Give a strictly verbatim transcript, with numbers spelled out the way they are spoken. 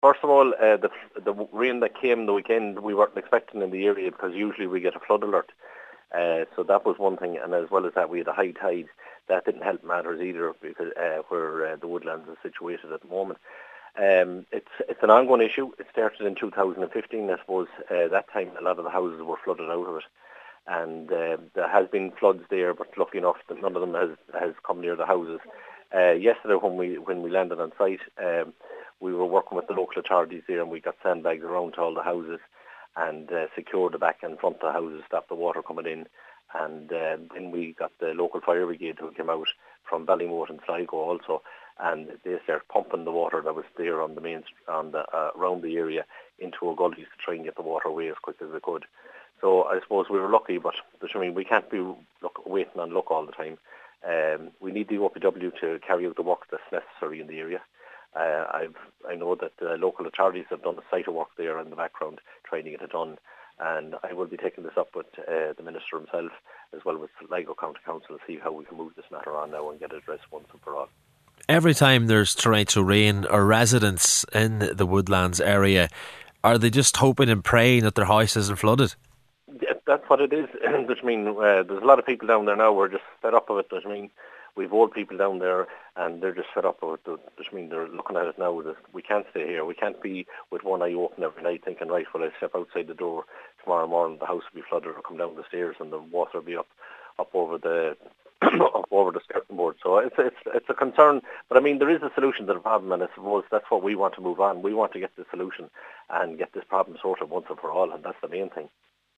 First of all, uh, the the rain that came the weekend we weren't expecting in the area, because usually we get a flood alert. Uh, so that was one thing, and as well as that, we had a high tide. That didn't help matters either, because uh, where uh, the woodlands are situated at the moment. Um, it's it's an ongoing issue. It started in two thousand fifteen, I suppose. Uh, that time, a lot of the houses were flooded out of it, and uh, there has been floods there, but lucky enough that none of them has has come near the houses. Uh, yesterday, when we when we landed on site, um, we were working with the local authorities there, and we got sandbags around to all the houses and uh, secured the back and front of the houses, stopped the water coming in. And uh, then we got the local fire brigade who came out from Ballymote and Sligo also, and they started pumping the water that was there on the main on the uh, around the area into our gullies to try and get the water away as quick as they could. So I suppose we were lucky, but I mean we can't be look, waiting on luck all the time. Um, we need the O P W to carry out the work that's necessary in the area. Uh, I've I know that uh, local authorities have done a site of work there in the background trying to get it done. And I will be taking this up with uh, the Minister himself, as well with Sligo County Council, to see how we can move this matter on now and get it addressed once and for all. Every time there's torrential rain, or residents in the Woodlands area, are they just hoping and praying that their house isn't flooded? Yeah, that's what it is. I mean, uh, there's a lot of people down there now who are just fed up of it. I mean, we've old people down there, and they're just fed up with it. I mean, they're looking at it now that we can't stay here. We can't be with one eye open every night thinking, right, well, I step outside the door tomorrow morning, the house will be flooded, or come down the stairs and the water will be up up over the up over the skirting board. So it's it's it's a concern. But I mean, there is a solution to the problem, and I suppose that's what we want to move on. We want to get the solution and get this problem sorted once and for all, and that's the main thing.